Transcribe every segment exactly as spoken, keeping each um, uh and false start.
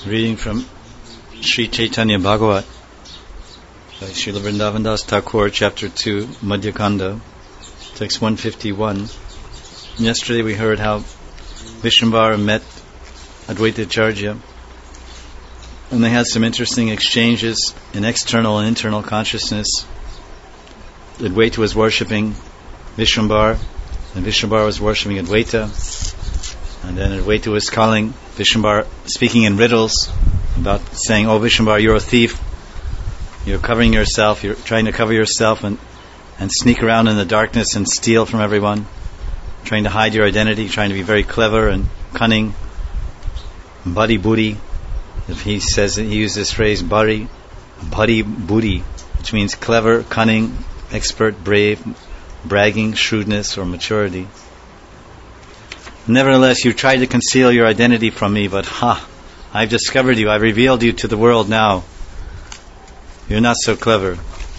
Reading from Sri Chaitanya Bhagavat by Srila Vrindavan Das Thakur, Chapter two, Madhya Kanda, text one fifty-one. Yesterday we heard how Vishvambara met Advaita Acharya, and they had some interesting exchanges in external and internal consciousness. Advaita was worshipping Vishvambara, and Vishvambara was worshipping Advaita. And then Advaita was calling Vishvambara, speaking in riddles about saying, "Oh Vishvambara, you're a thief. You're covering yourself. You're trying to cover yourself and and sneak around in the darkness and steal from everyone, trying to hide your identity, trying to be very clever and cunning. Buddy booty." If he says, he used this phrase, "Buddy, buddy booty," which means clever, cunning, expert, brave, bragging, shrewdness, or maturity. "Nevertheless, you tried to conceal your identity from me, but ha, I've discovered you. I've revealed you to the world now. You're not so clever."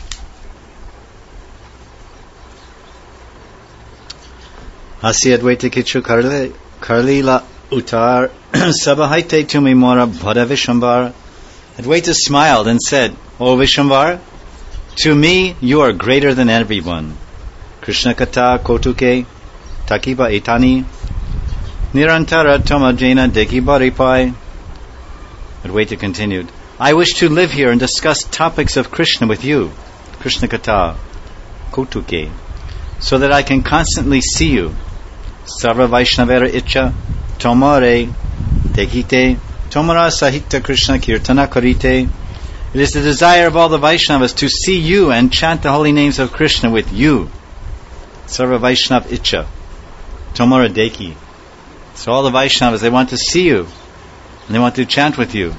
Asi Advaita Kichu Karlila Utar Sabahaite Tumi Mora Bhada Vishvambara. Advaita smiled and said, "O Vishvambara, to me you are greater than everyone. Krishna Kata Kotuke Takiba Etani Nirantara Tomajena Deki Baripai." Advaita continued, "I wish to live here and discuss topics of Krishna with you, Krishna Kata, Kotuke, so that I can constantly see you. Sarva Vaishnavera Icha, Tomare, Dekite, Tomara Sahita Krishna Kirtana Karite." It is the desire of all the Vaishnavas to see you and chant the holy names of Krishna with you. Sarva Vaishnav Icha, Tomara Deki. So all the Vaishnavas, they want to see you and they want to chant with you.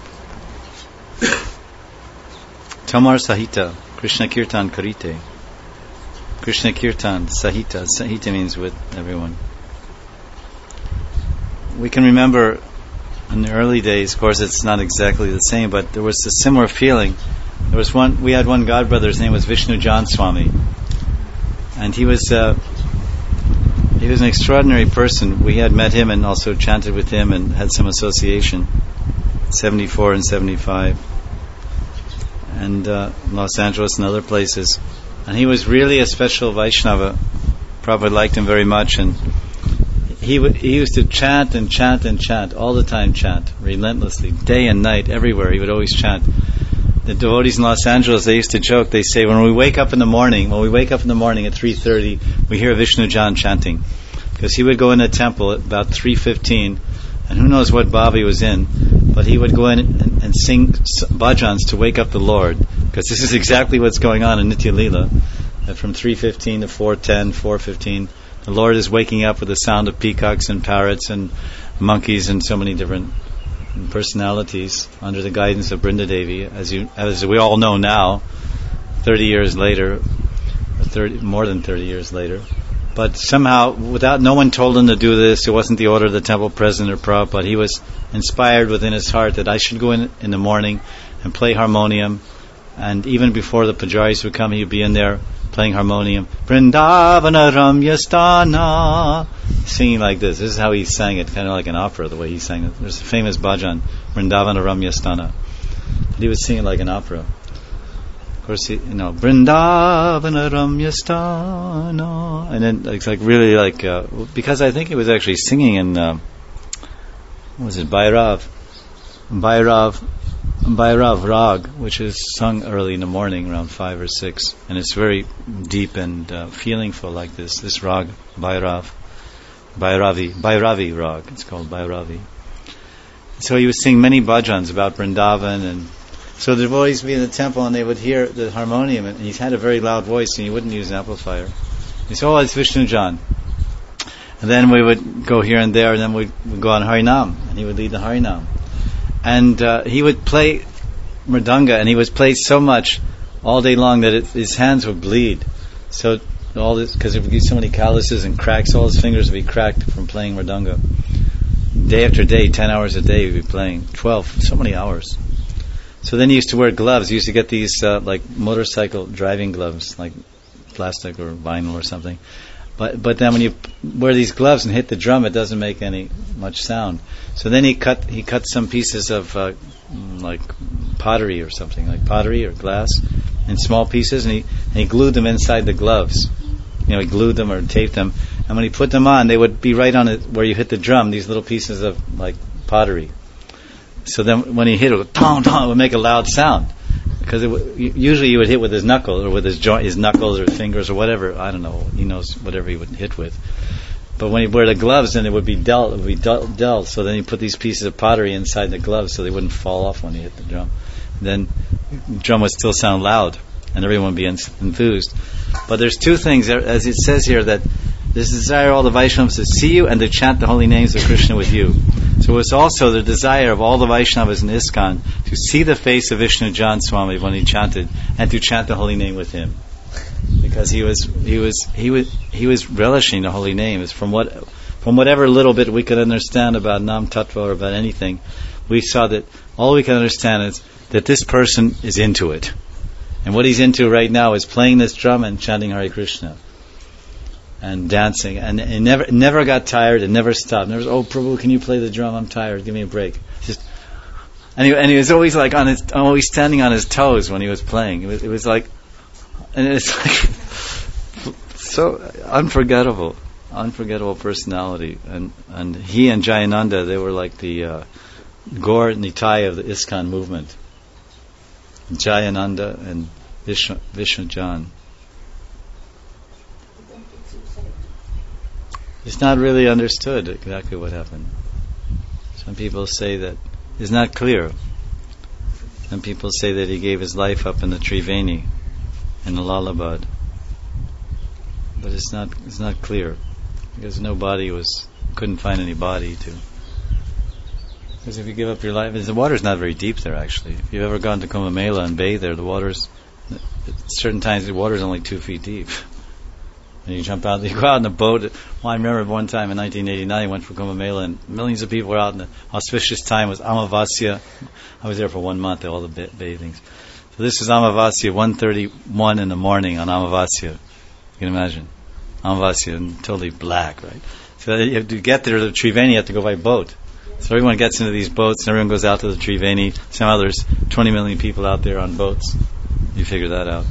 Tomar Sahita, Krishna Kirtan Karite. Krishna Kirtan, Sahita. Sahita means with everyone. We can remember in the early days, of course it's not exactly the same, but there was a similar feeling. There was one, we had one godbrother, his name was Vishnu Jan Swami. And he was, uh, he was an extraordinary person. We had met him and also chanted with him and had some association, seventy-four and seventy-five. And uh, Los Angeles and other places. And he was really a special Vaishnava. Prabhupada liked him very much, and he w- he used to chant and chant and chant, all the time chant, relentlessly, day and night, everywhere. He would always chant. The devotees in Los Angeles, they used to joke, they say, when we wake up in the morning, when we wake up in the morning at three thirty, we hear Vishnu Jan chanting. Because he would go in a temple at about three fifteen, and who knows what bhav he was in, but he would go in and, and sing bhajans to wake up the Lord, because this is exactly what's going on in Nitya Leela. That from three fifteen to four ten, four fifteen, the Lord is waking up with the sound of peacocks and parrots and monkeys and so many different personalities under the guidance of Brinda Devi, as you, as we all know now, thirty years later, or thirty, more than thirty years later. But somehow, without, no one told him to do this. It wasn't the order of the temple president or Prabhupada. He was inspired within his heart that I should go in in the morning and play harmonium. And even before the pujaris would come, he would be in there playing harmonium. Vrindavana Ramyastana, singing like this. This is how he sang it, kind of like an opera, the way he sang it. There's a famous bhajan, Vrindavana Ramyastana. He would sing it like an opera. Of course, he, you know, Vrindavana Ramyastana, and then it's like really like uh, because I think he was actually singing in uh, what was it, Bhairav, Bhairav, Bhairav Rag, which is sung early in the morning around five or six, and it's very deep and uh, feelingful like this. This Rag, Bhairav, Bhairavi, Bhairavi Rag. It's called Bhairavi. So he was singing many bhajans about Vrindavan, and so the devotees would be in the temple and they would hear the harmonium, and he had a very loud voice and he wouldn't use an amplifier. He said, "Oh, it's Vishnu Jan." And then we would go here and there, and then we'd, we'd go on Harinam, and he would lead the Harinam. And uh, he would play mridanga, and he would play so much all day long that it, his hands would bleed. So all this, because there would be so many calluses and cracks, all his fingers would be cracked from playing mridanga. Day after day, ten hours a day, he'd be playing, twelve, so many hours. So then he used to wear gloves. He used to get these uh, like motorcycle driving gloves, like plastic or vinyl or something. But but then when you wear these gloves and hit the drum, it doesn't make any much sound. So then he cut he cut some pieces of uh, like pottery or something, like pottery or glass, in small pieces, and he and he glued them inside the gloves. You know, he glued them or taped them, and when he put them on, they would be right on it where you hit the drum. These little pieces of like pottery. So then when he hit it, it would, tong, tong, it would make a loud sound. Because it w- usually you would hit with his knuckles or with his joint, his knuckles or fingers or whatever. I don't know. He knows whatever he would hit with. But when he wore the gloves, then it would be dull. It would be dull, dull. So then he put these pieces of pottery inside the gloves so they wouldn't fall off when he hit the drum. And then the drum would still sound loud, and everyone would be enthused. But there's two things, as it says here, that this desire of all the Vaishnavas to see you and to chant the holy names of Krishna with you. So it's also the desire of all the Vaishnavas in ISKCON to see the face of Vishnu Jan Swami when he chanted, and to chant the holy name with him, because he was he was he was he was relishing the holy name. It's from what from whatever little bit we could understand about Nam Tattva or about anything, we saw that all we can understand is that this person is into it, and what he's into right now is playing this drum and chanting Hare Krishna and dancing, and it never never got tired and never stopped. Never, oh Prabhu, can you play the drum? I'm tired. Give me a break. Just and he, and he was always like on his always standing on his toes when he was playing. It was, it was like, and it's like so unforgettable, unforgettable personality. And and he and Jayananda, they were like the uh, Gaur Nitai of the ISKCON movement. Jayananda and Vishnu, Vishnu Jan. It's not really understood exactly what happened. Some people say that it's not clear. Some people say that he gave his life up in the Triveni, in the Lalabad. But it's not it's not clear, because no body was couldn't find any body to. Because if you give up your life, the water's not very deep there actually. If you've ever gone to Kumbh Mela and bathed there, the water's at certain times the water's only two feet deep. And you jump out, you go out in a boat. Well, I remember one time in nineteen eighty-nine, I went for Kumbh Mela, and millions of people were out, and the auspicious time was Amavasya. I was there for one month, all the ba- bathings. So this is Amavasya, one thirty-one in the morning on Amavasya. You can imagine. Amavasya, and totally black, right? So you have to get there to the Triveni, you have to go by boat. So everyone gets into these boats, and everyone goes out to the Triveni. Somehow there's twenty million people out there on boats. You figure that out.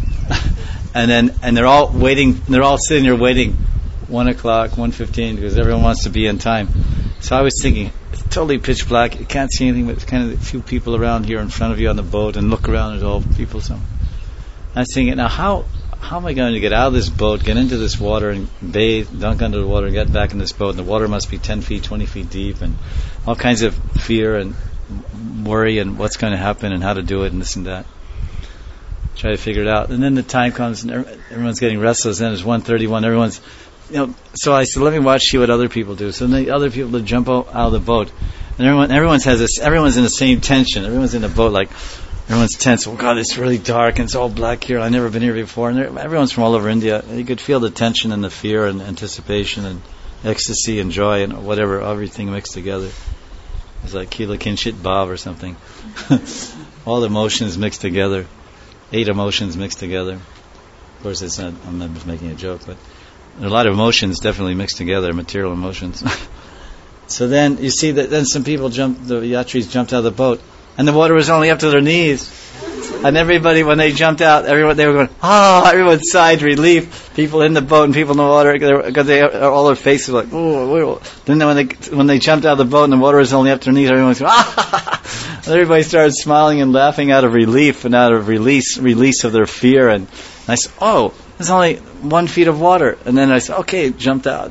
And then, and they're all waiting. They're all sitting there waiting, one o'clock, one fifteen, because everyone wants to be in time. So I was thinking, it's totally pitch black. You can't see anything, but it's kind of a few people around here in front of you on the boat, and look around, there's all people. So I was thinking, now how how am I going to get out of this boat, get into this water, and bathe, dunk under the water, and get back in this boat? And the water must be ten feet, twenty feet deep, and all kinds of fear and worry, and what's going to happen, and how to do it, and this and that. Try to figure it out, and then the time comes, and everyone's getting restless. Then it's one thirty-one. Everyone's, you know. So I said, let me watch, see what other people do. So then the other people to jump out, out of the boat, and everyone, everyone's has this. Everyone's in the same tension. Everyone's in the boat, like everyone's tense. Oh God, it's really dark, and it's all black here. I've never been here before, and everyone's from all over India. You could feel the tension and the fear and anticipation and ecstasy and joy and whatever, everything mixed together. It's like Kila Kinshit Bhav or something. All the emotions mixed together. Eight emotions mixed together. Of course, it's not. I'm not just making a joke, but there are a lot of emotions definitely mixed together, material emotions. So then you see that then some people jumped. The yatris jumped out of the boat, and the water was only up to their knees. And everybody, when they jumped out, everyone they were going, ah! Oh, everyone sighed relief. People in the boat and people in the water, because they all their faces were like, oh. Then when they when they jumped out of the boat and the water was only up to their knees, everyone was going, ah! And everybody started smiling and laughing out of relief and out of release release of their fear. And I said, oh, there's only one feet of water. And then I said, okay, jumped out.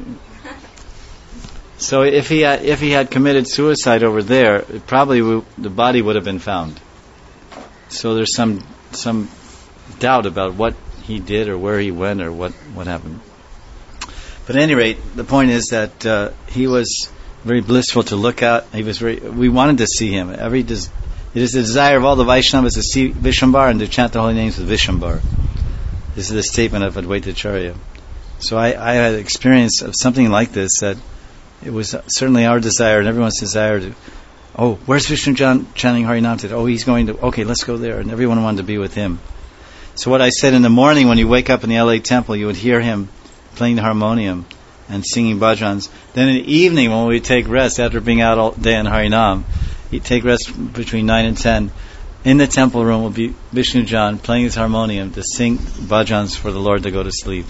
So if he had, if he had committed suicide over there, it probably w- the body would have been found. So there's some some doubt about what he did or where he went or what, what happened. But at any rate, the point is that uh, he was very blissful to look at. He was very. We wanted to see him. Every des- it is the desire of all the Vaishnavas to see Vishwambar and to chant the holy names of Vishwambar. This is the statement of Advaita Acharya. So I, I had experience of something like this, that it was certainly our desire and everyone's desire to. Oh, where's Vishnu Jan chanting Harinam today? Oh, he's going to. Okay, let's go there. And everyone wanted to be with him. So what I said in the morning, when you wake up in the L A temple, you would hear him playing the harmonium and singing bhajans. Then in the evening, when we take rest after being out all day in Harinam, we take rest between nine and ten. In the temple room will be Vishnu Jan playing his harmonium to sing bhajans for the Lord to go to sleep.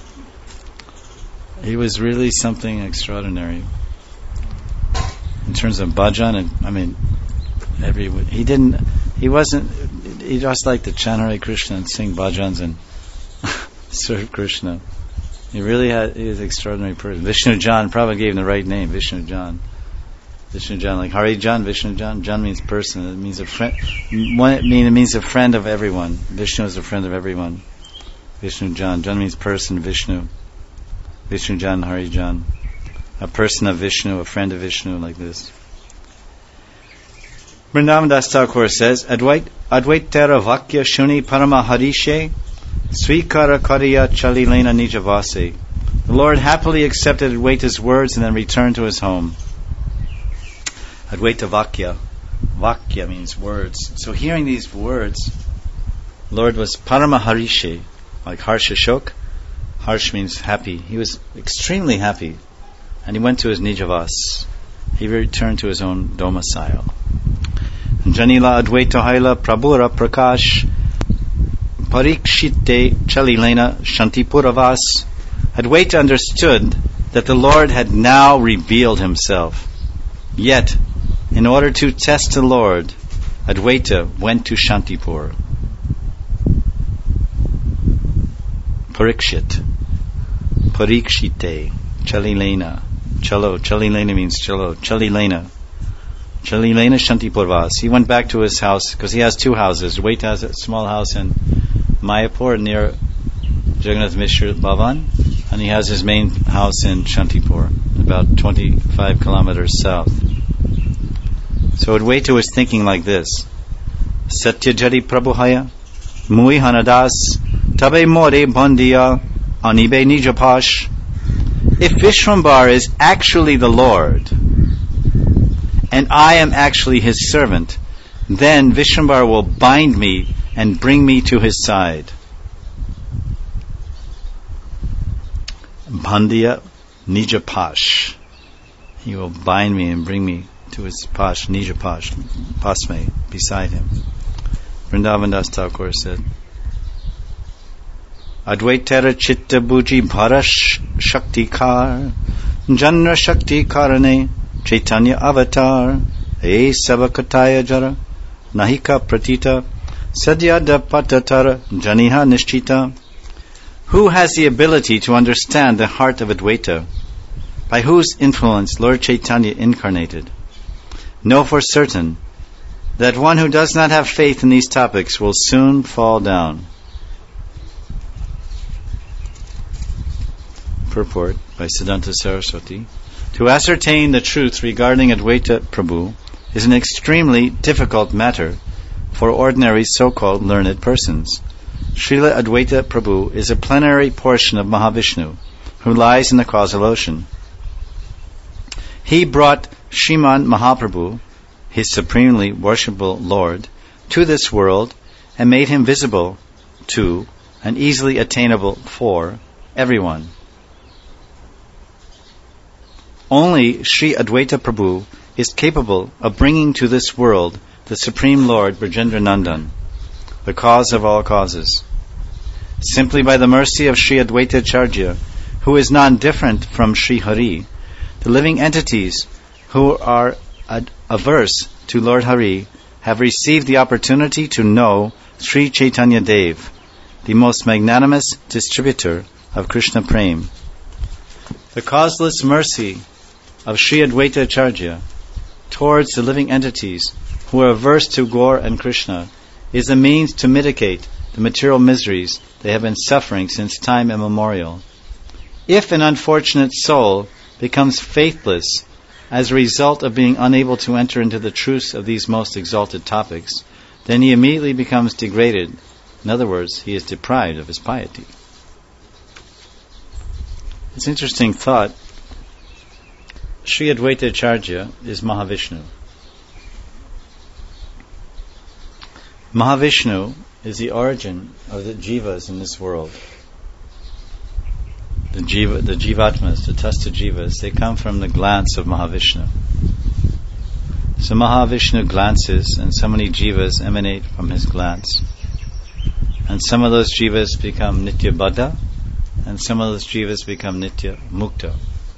He was really something extraordinary in terms of bhajan, and I mean, every he didn't, he wasn't, he just liked to chant Hare Krishna and sing bhajans and serve Krishna. He really had, he was an extraordinary person. Vishnu Jan probably gave him the right name, Vishnu Jan. Vishnu Jan, like Hari Jan, Vishnu Jan. Jan means person. It means a friend. One, it means it means a friend of everyone. Vishnu is a friend of everyone. Vishnu Jan. Jan means person. Vishnu. Vishnu Jan, Hari Jan. A person of Vishnu, a friend of Vishnu, like this. Vrindavan Das Thakur says, Advait Advaitara Vakya Shuni Parama Harishe Svikara Kariya Chalilena Nijavase. The Lord happily accepted Advaita's words and then returned to his home. Advaita Vakya. Vakya means words. So hearing these words, Lord was Parama Harishe, like Harsha Shok. Harsh means happy. He was extremely happy. And he went to his Nijavas. He returned to his own domicile. Janila Advaita Haila Prabhura Prakash Parikshite Chalilena Shantipuravas. Advaita understood that the Lord had now revealed himself. Yet, in order to test the Lord, Advaita went to Shantipur. Parikshit. Parikshite. Chalilena. Chalo. Chalilena means chalo. Chalilena. Chalilena Shantipurvas. He went back to his house because he has two houses. Advaita has a small house in Mayapur near Jagannath Mishra Bhavan, and he has his main house in Shantipur, about twenty-five kilometers south. So Advaita was thinking like this: Satyajari Prabhuhaya, Mui Hanadas, Tabe More Bondiya, Anibe Nijapash. If Vishwambar is actually the Lord, and I am actually his servant, then Vishwambar will bind me and bring me to his side. Bandhiya Nijapash. He will bind me and bring me to his pash, Nijapash, Pasme, beside him. Vrindavan Das Thakur said, Advaitara Chitta Buji Bharash Shaktikar Janra Shakti Karane Chaitanya Avatar E Savakataya Jara Nahika Pratita Sadyada Patatara Janiha Nishchita. Who has the ability to understand the heart of Advaita, by whose influence Lord Chaitanya incarnated? Know for certain that one who does not have faith in these topics will soon fall down. Purport by Siddhanta Saraswati. To ascertain the truth regarding Advaita Prabhu is an extremely difficult matter for ordinary so-called learned persons. Srila Advaita Prabhu is a plenary portion of Mahavishnu, who lies in the causal ocean. He brought Shriman Mahaprabhu, his supremely worshipable Lord, to this world and made him visible to and easily attainable for everyone. Only Sri Advaita Prabhu is capable of bringing to this world the Supreme Lord Brajendra Nandan, the cause of all causes. Simply by the mercy of Sri Advaita Acharya, who is non-different from Sri Hari, the living entities who are ad- averse to Lord Hari have received the opportunity to know Sri Chaitanya Dev, the most magnanimous distributor of Krishna Prem. The causeless mercy of Sri Advaita Acharya towards the living entities who are averse to Gaur and Krishna is a means to mitigate the material miseries they have been suffering since time immemorial. If an unfortunate soul becomes faithless as a result of being unable to enter into the truths of these most exalted topics, then he immediately becomes degraded. In other words, he is deprived of his piety. It's an interesting thought. Sri Advaita Acharya is Mahavishnu. Mahavishnu is the origin of the jivas in this world. the jiva, the jivatmas, the tasta jivas, they come from the glance of Mahavishnu. So Mahavishnu glances, and so many jivas emanate from his glance. And some of those jivas become nitya baddha, and some of those jivas become nitya mukta.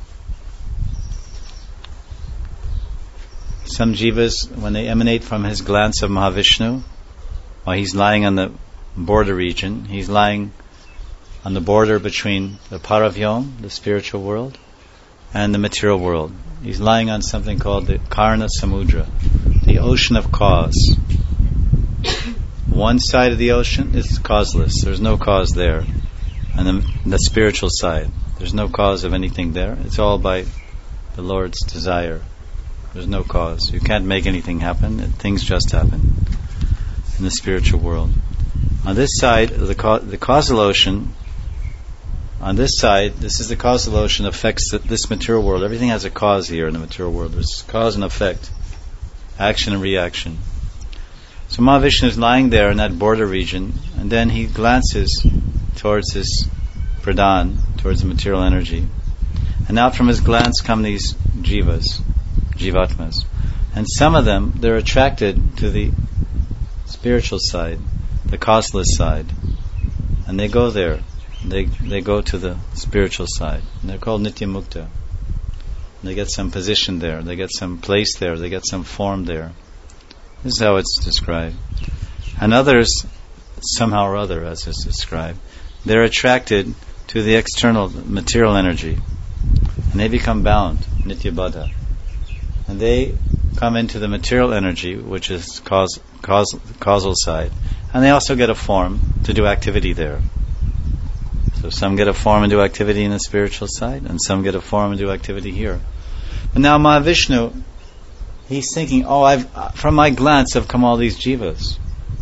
Some jivas, when they emanate from his glance of Mahavishnu, while he's lying on the border region, he's lying on the border between the Paravyom, the spiritual world, and the material world. He's lying on something called the Karna Samudra, the ocean of cause. One side of the ocean is causeless. There's no cause there. And the, the spiritual side, there's no cause of anything there. It's all by the Lord's desire. There's no cause. You can't make anything happen. Things just happen in the spiritual world. On this side, the, ca- the causal ocean, on this side, this is the causal ocean, affects the, this material world. Everything has a cause here in the material world. There's cause and effect, action and reaction. So Mahavishnu is lying there in that border region, and then he glances towards his pradhan, towards the material energy. And out from his glance come these jivas, jivatmas. And some of them, they're attracted to the spiritual side, the causeless side. And they go there. They they go to the spiritual side. And they're called nitya mukta. They get some position there. They get some place there. They get some form there. This is how it's described. And others, somehow or other, as is described, they're attracted to the external material energy. And they become bound, nitya baddha. And they come into the material energy, which is cause, cause, causal side. And they also get a form to do activity there. So some get a form and do activity in the spiritual side, and some get a form and do activity here. But now Mahavishnu, he's thinking, oh, I've from my glance have come all these jivas.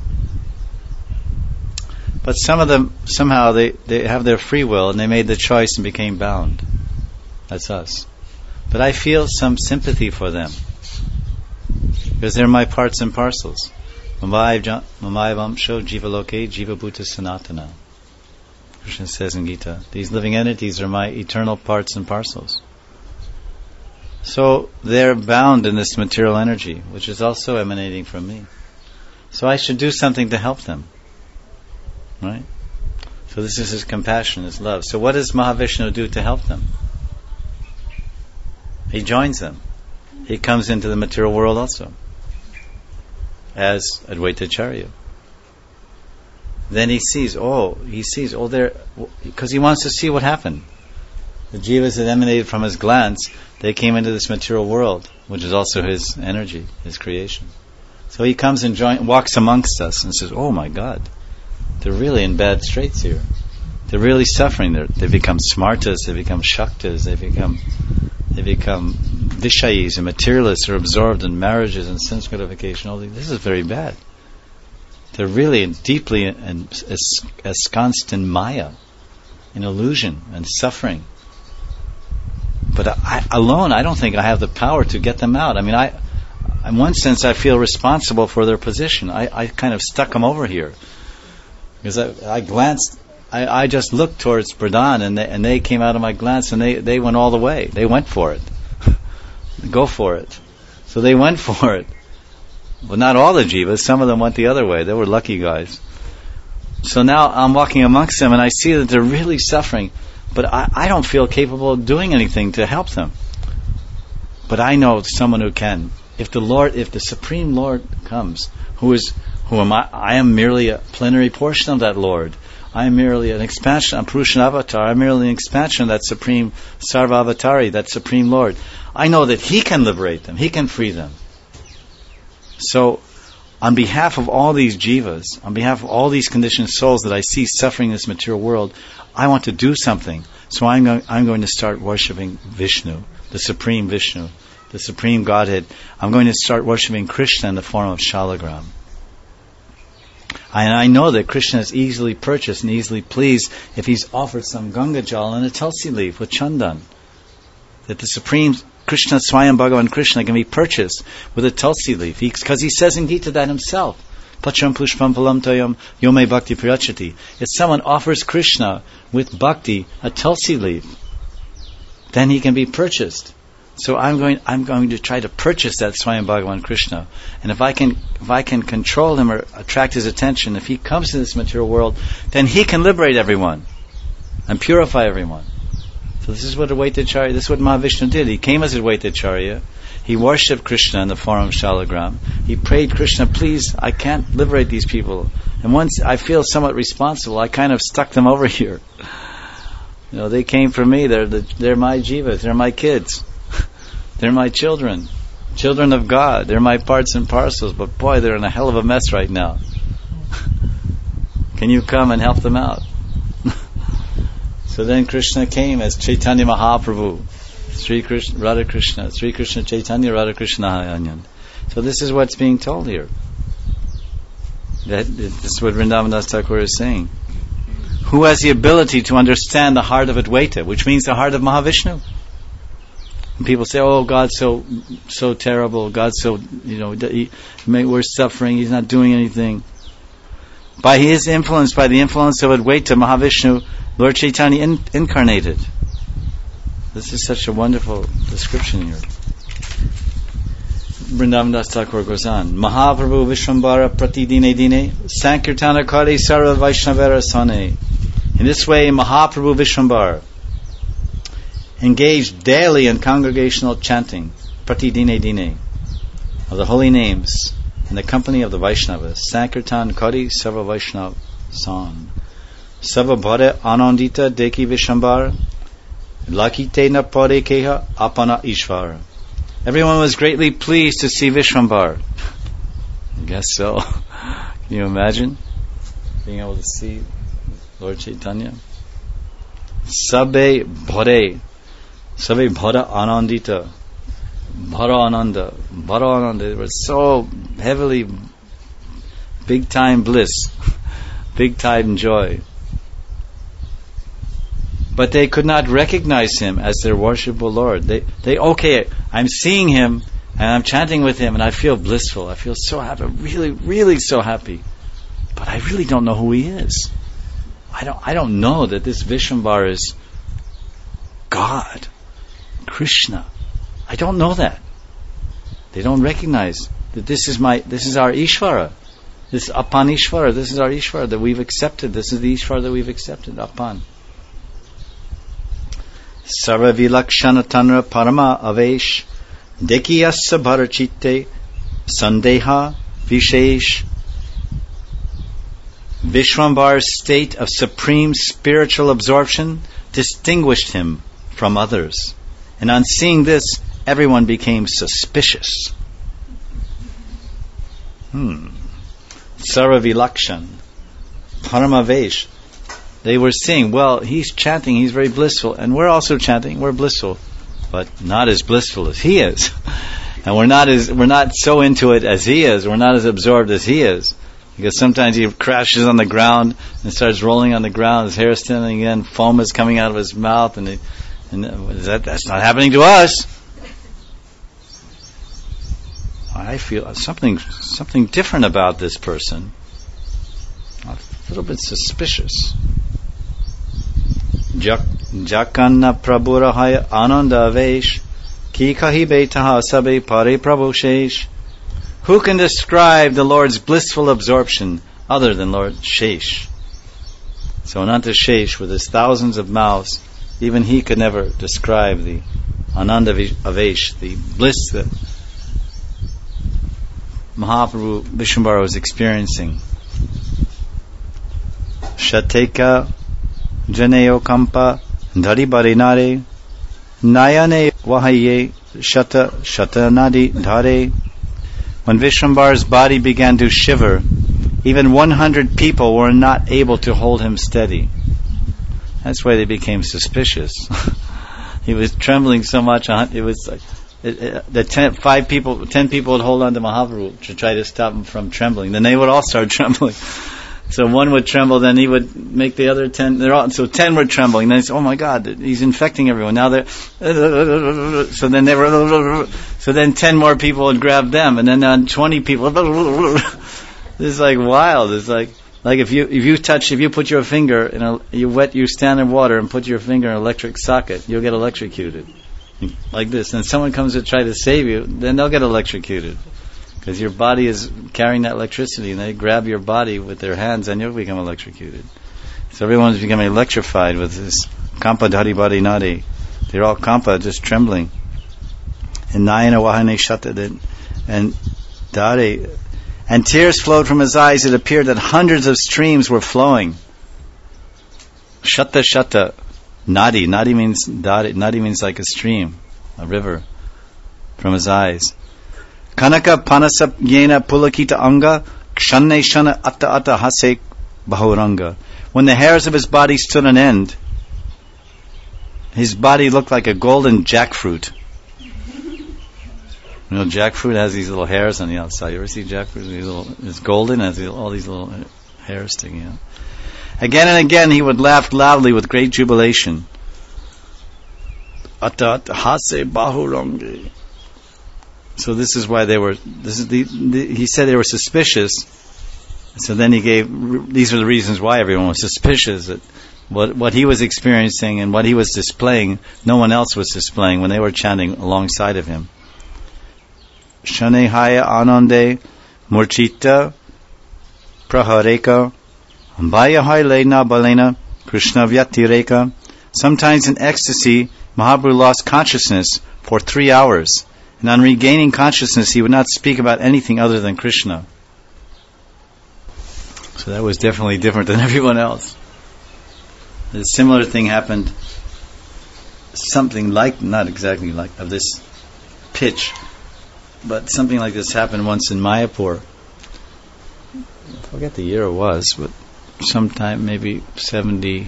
But some of them, somehow, they, they have their free will, and they made the choice and became bound. That's us. But I feel some sympathy for them, because they're my parts and parcels. Mamayavam sho jivaloke jiva bhuta sanatana. Krishna says in Gita, these living entities are my eternal parts and parcels. So they're bound in this material energy, which is also emanating from me. So I should do something to help them. Right? So this is his compassion, his love. So what does Mahavishnu do to help them? He joins them. He comes into the material world also, as Advaita Acharya. Then he sees, oh, he sees, oh, there, because he wants to see what happened. The jivas that emanated from his glance, they came into this material world, which is also his energy, his creation. So he comes and join, walks amongst us and says, oh my God, they're really in bad straits here. They're really suffering. They're, they become smartas, they become shaktas, they become they become vishayis and materialists, are absorbed in marriages and sense gratification. All these. This is very bad. They're really deeply ensconced in maya, in illusion and suffering. But I, alone, I don't think I have the power to get them out. I mean, I, in one sense, I feel responsible for their position. I, I kind of stuck them over here because I, I glanced. I, I just looked towards Pradhan, and they, and they came out of my glance, and they, they went all the way. They went for it. Go for it. So they went for it. But not all the jivas. Some of them went the other way. They were lucky guys. So now I'm walking amongst them, and I see that they're really suffering. But I, I don't feel capable of doing anything to help them. But I know someone who can. If the Lord, if the Supreme Lord comes, who is, who am I? I am merely a plenary portion of that Lord. I am merely an expansion, a Purushan avatar. I'm merely an expansion of that Supreme Sarva Avatari, that Supreme Lord. I know that He can liberate them. He can free them. So, on behalf of all these jivas, on behalf of all these conditioned souls that I see suffering in this material world, I want to do something. So I'm going, I'm going to start worshipping Vishnu, the Supreme Vishnu, the Supreme Godhead. I'm going to start worshipping Krishna in the form of Shalagram. And I know that Krishna is easily purchased and easily pleased if he's offered some Ganga Jal and a Tulsi leaf with Chandan. That the Supreme Krishna, Swayam Bhagavan Krishna, can be purchased with a Tulsi leaf. Because he, he says in Gita that himself. Pacham pushpam palam toyam yome bhakti priyachati. If someone offers Krishna with bhakti a tulsi leaf, then he can be purchased. So I'm going I'm going to try to purchase that Swayam Bhagavan Krishna. And if I can if I can control him or attract his attention, if he comes to this material world, then he can liberate everyone and purify everyone. So this is what Advaitacharya, this is what Mahavishnu did. He came as Advaitacharya. He worshipped Krishna in the form of Shalagram. He prayed, Krishna, please, I can't liberate these people. And once I feel somewhat responsible, I kind of stuck them over here. You know, they came for me. They're the, they're my jivas. They're my kids. They're my children. Children of God. They're my parts and parcels. But boy, they're in a hell of a mess right now. Can you come and help them out? So then Krishna came as Chaitanya Mahaprabhu, Sri Krishna, Radha Krishna, Sri Krishna Chaitanya, Radha Krishna Anyan. So this is what's being told here. That, this is what Vrindavan Das Thakur is saying. Who has the ability to understand the heart of Advaita, which means the heart of Mahavishnu? And people say, "Oh, God's so so terrible. God's so you know he, we're suffering. He's not doing anything." By his influence, by the influence of Advaita, Mahavishnu, Lord Chaitanya in, incarnated. This is such a wonderful description here. Vrindavan Das Thakur goes on. Mahaprabhu Vishwambara Pratidine Dine Sankirtana Kari Sarva Vaishnavara Sane. In this way, Mahaprabhu Vishwambara engaged daily in congregational chanting, Pratidine Dine, of the holy names in the company of the Vaishnavas. Sankirtan Kari Sarva Vaishnav San. Sava Bhare Anandita Deki Vishwambara Lakite na Pare Keha Apana Ishvara. Everyone was greatly pleased to see Vishwambara. I guess so. Can you imagine being able to see Lord Chaitanya? Sabe Bhare Sabe Bhara Anandita Bhara Ananda Bhara Ananda. They were so heavily big time bliss, big time joy. But they could not recognize him as their worshipful Lord. They, they, okay, I'm seeing him and I'm chanting with him and I feel blissful. I feel so happy, really, really so happy. But I really don't know who he is. I don't, I don't know that this Vishwambara is God, Krishna. I don't know that. They don't recognize that this is my, this is our Ishvara. This is Apan Ishvara. This is our Ishvara that we've accepted. This is the Ishvara that we've accepted, Apan. Sarva vilakshana tanra parama avesh dekiyassa bharachitte sandeha vishesh. Vishwambara's state of supreme spiritual absorption distinguished him from others. And on seeing this, everyone became suspicious. Hmm. Sarva vilakshan parama avesh. They were seeing, well, he's chanting, he's very blissful, and we're also chanting, we're blissful, but not as blissful as he is. And we're not as we're not so into it as he is, we're not as absorbed as he is. Because sometimes he crashes on the ground and starts rolling on the ground, his hair is standing in, foam is coming out of his mouth, and, he, and that, that's not happening to us. I feel something something different about this person. A little bit suspicious. Jakanna Prabhurahaya Ananda Avesh Ki Kahi Betaha Sabe Pare Prabhu Shesh. Who can describe the Lord's blissful absorption other than Lord Shesh? So Ananta Shesh, with his thousands of mouths, even he could never describe the Ananda Avesh, the bliss that Mahaprabhu Vishwambara was experiencing. Shateka Janeo Kampa Dhari Barinare Nayane Wahaye Shata Shatanadi Dhare. When Vishwambara's body began to shiver, even one hundred people were not able to hold him steady. That's why they became suspicious. He was trembling so much. It was like it, it, the ten, five people, ten people would hold on to Mahaprabhu to try to stop him from trembling. Then they would all start trembling. So one would tremble, then he would make the other ten. They're all, so ten were trembling. Then it's, oh my God, he's infecting everyone. Now they're so then they were so then ten more people would grab them, and then on twenty people, This is like wild. It's like like if you if you touch if you put your finger in a you wet you stand in water and put your finger in an electric socket, you'll get electrocuted like this. And someone comes to try to save you, then they'll get electrocuted because your body is carrying that electricity, and they grab your body with their hands, and you'll become electrocuted. So everyone's becoming electrified with this kampa dhari body nadi. They're all kampa, just trembling. And nayana wahane shata and dare. And tears flowed from his eyes. It appeared that hundreds of streams were flowing. Shata shata. Nadi. Nadi means dare. Nadi means like a stream, a river, from his eyes. Kanaka panasa yena pulakita anga kshanne shana atta atta hase bahuranga. When the hairs of his body stood on end, his body looked like a golden jackfruit. You know, jackfruit has these little hairs on the outside. You ever see jackfruit? These little, it's golden, has all these little hairs sticking out. Again and again, he would laugh loudly with great jubilation. Atat hase bahurangi. So this is why they were. This is the, the. He said they were suspicious. So then he gave. These are the reasons why everyone was suspicious. That what what he was experiencing and what he was displaying, no one else was displaying when they were chanting alongside of him. Shane haya anande murchita prahareka ambaya haile na balena Krishna vyatireka. Sometimes in ecstasy, Mahaprabhu lost consciousness for three hours, and on regaining consciousness, he would not speak about anything other than Krishna. So that was definitely different than everyone else. A similar thing happened, something like, not exactly like of this pitch, but something like this happened once in Mayapur. I forget the year it was, but sometime maybe seventy-six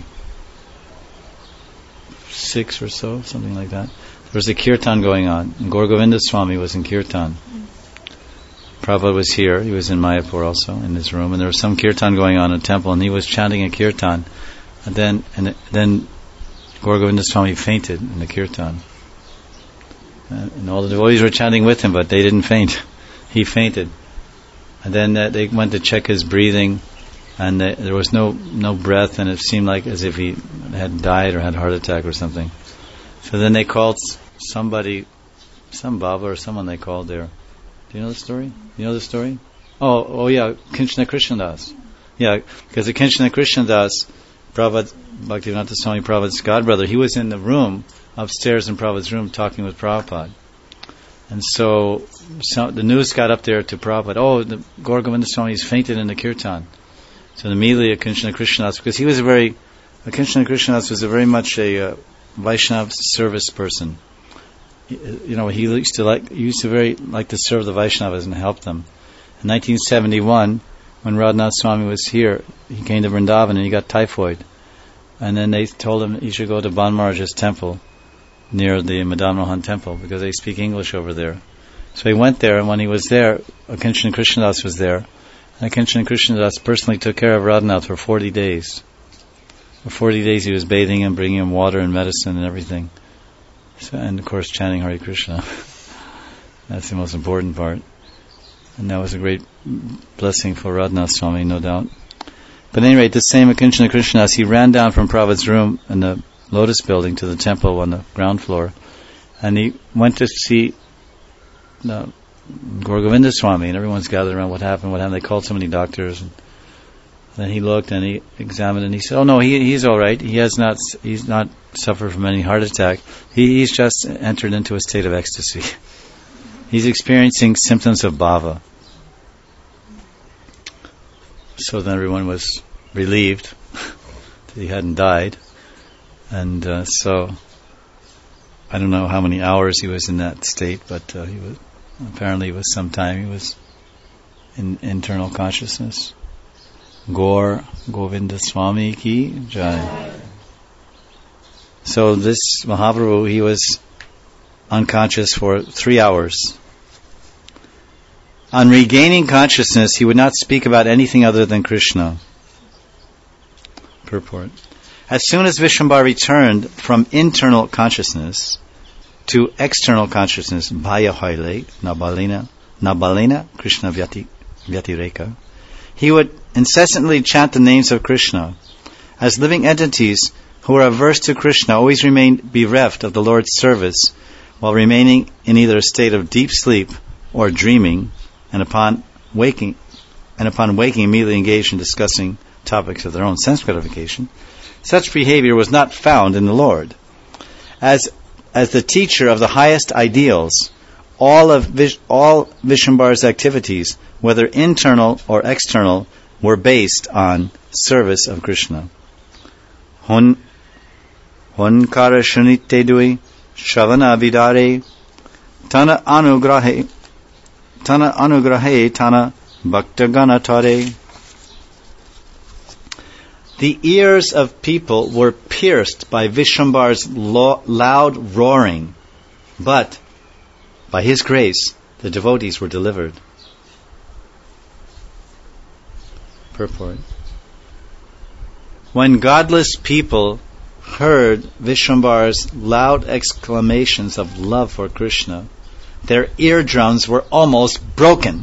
or so, something like that. There was a kirtan going on, and Gaur Govinda Swami was in kirtan. Prabhupada was here, he was in Mayapur also, in his room, and there was some kirtan going on in a temple, and he was chanting a kirtan, and then and then Gaur Govinda Swami fainted in the kirtan. Uh, and all the devotees were chanting with him, but they didn't faint. He fainted. And then uh, they went to check his breathing, and uh, there was no no breath, and it seemed like as if he had died or had a heart attack or something. So then they called somebody, some Baba or someone they called there. Do you know the story? You know the story? Oh, oh yeah, Kinchana Krishnadas. Yeah, because the Kinchana Krishnadas, Prabhupada, Bhaktivedanta Swami Prabhupada's godbrother, he was in the room upstairs in Prabhupada's room talking with Prabhupada. And so, so the news got up there to Prabhupada, oh, the Gaur Govinda Swami has fainted in the kirtan. So immediately Kinchana Krishnadas, because he was a very, Kinchana Krishnadas was a very much a uh, Vaishnava service person. You know, he used to like, he used to very like to serve the Vaishnavas and help them. In nineteen seventy-one, when Radhanath Swami was here, he came to Vrindavan and he got typhoid. And then they told him he should go to Ban Maharaj's temple, near the Madan Mohan temple, because they speak English over there. So he went there, and when he was there, Kinchana Krishnadas was there. And Kinchana Krishnadas personally took care of Radhanath for forty days. For forty days he was bathing him, bringing him water and medicine and everything. So, and of course chanting Hare Krishna. That's the most important part. And that was a great blessing for Radhanath Swami, no doubt. But at any rate, the same Kinchana Krishnadas, he ran down from Prabhupada's room in the Lotus building to the temple on the ground floor, and he went to see the Gaur Govinda Swami, and everyone's gathered around. What happened? What happened? They called so many doctors, and then he looked and he examined, and he said, "Oh no, he he's all right. He has not he's not suffered from any heart attack. He, he's just entered into a state of ecstasy. He's experiencing symptoms of bhava." So then everyone was relieved that he hadn't died. And uh, so, I don't know how many hours he was in that state, but uh, he was apparently it was some time he was in internal consciousness. Gaur Govinda Swami ki jai. So this Mahaprabhu, he was unconscious for three hours. On regaining consciousness, he would not speak about anything other than Krishna. Purport. As soon as Vishwambar returned from internal consciousness to external consciousness, Bhaya Haile, Nabalena, Nabalena, Krishna Vyati, Vyatireka, he would incessantly chant the names of Krishna. As living entities who are averse to Krishna always remain bereft of the Lord's service, while remaining in either a state of deep sleep or dreaming, and upon waking, and upon waking immediately engaged in discussing topics of their own sense gratification, such behavior was not found in the Lord. As as the teacher of the highest ideals, all of Vish, all Vishvambar's activities, whether internal or external, were based on service of Krishna. Hun Hunkara Shunite Dui Shavana Vidare Tana Anugrahe Tana Anugrahe Tana Bhaktagana Tare. The ears of people were pierced by Vishvambar's lo- loud roaring, but by his grace, the devotees were delivered. Purport. When godless people heard Vishvambar's loud exclamations of love for Krishna, their eardrums were almost broken.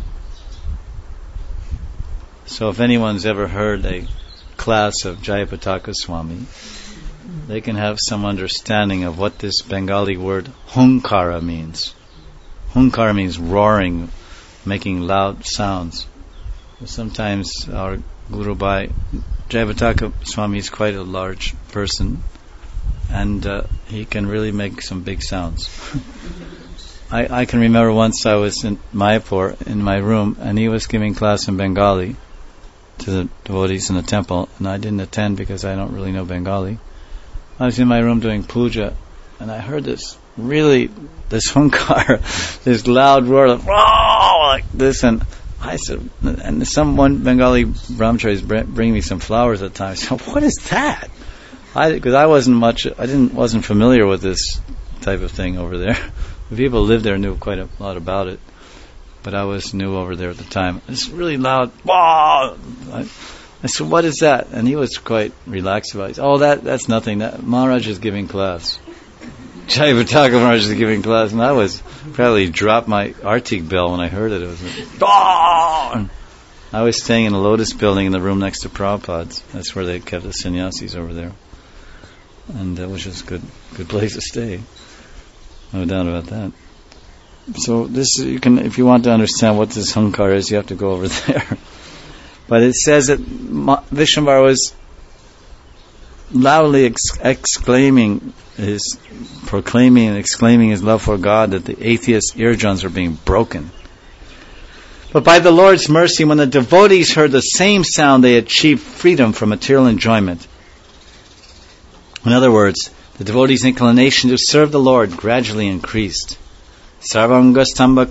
So if anyone's ever heard a class of Jayapataka Swami, they can have some understanding of what this Bengali word hunkara means. Hunkara means roaring, making loud sounds. Sometimes our Guru Bhai, Jayapataka Swami is quite a large person, and uh, he can really make some big sounds. I, I can remember once I was in Mayapur in my room, and he was giving class in Bengali to the devotees in the temple, and I didn't attend because I don't really know Bengali. I was in my room doing puja, and I heard this really, this hunkar, this loud roar, like, like this, and I said, and someone Bengali brahmacharis bring me some flowers at the time. I said, what is that? I because I wasn't much, I didn't wasn't familiar with this type of thing over there. The people who lived there knew quite a lot about it, but I was new over there at the time. It's really loud. I, I said, what is that? And he was quite relaxed about it. He said, oh, that that's nothing. That Maharaj is giving class. Jayapataka Maharaj is giving class, and I was probably dropped my Artik bell when I heard it. It was like, ah! I was staying in a Lotus building in the room next to Prabhupada's. That's where they kept the sannyasis over there, and that was just a good good place to stay. No doubt about that. So this, you can, if you want to understand what this hunkar is, you have to go over there. But it says that Vishvambar was loudly ex- exclaiming his, proclaiming and exclaiming his love for God, that the atheist eardrums were being broken. But by the Lord's mercy, when the devotees heard the same sound, they achieved freedom from material enjoyment. In other words, the devotees' inclination to serve the Lord gradually increased. Sarvanga stamba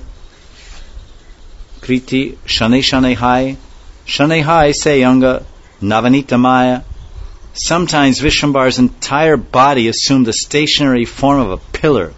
kriti shane shane hai shane hai sayanga navanita maya. Sometimes Vishvambar's entire body assumed the stationary form of a pillar.